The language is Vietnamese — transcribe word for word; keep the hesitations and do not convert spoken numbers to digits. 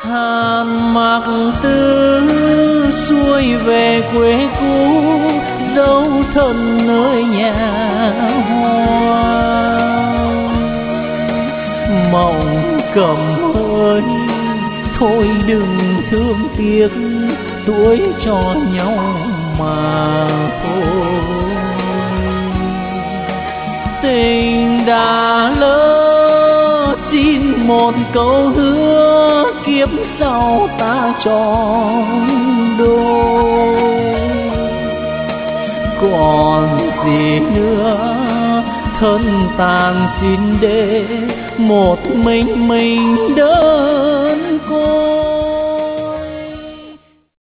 Hàn mặc tư xuôi về quê cũ, dấu thân nơi nhà hoa. Mộng cầm ơi thôi đừng thương tiếc, tuổi cho nhau mà thôi. Tình đã lỡ xin một câu hứa, kiếp sau ta tròn đôi. Còn gì nữa thân tàn xin để một mình mình đơn côi.